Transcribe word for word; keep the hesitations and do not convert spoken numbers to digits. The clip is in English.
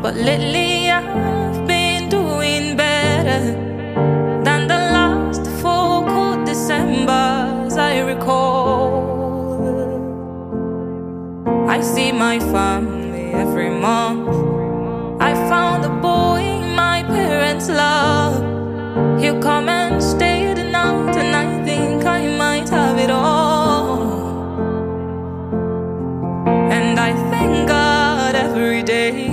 but lately I've been doing better than the last four cold Decembers I recall. I see my family every month. I found a boy my parents love. He'll come and stay the night, and I think I might have it all. And I thank God every day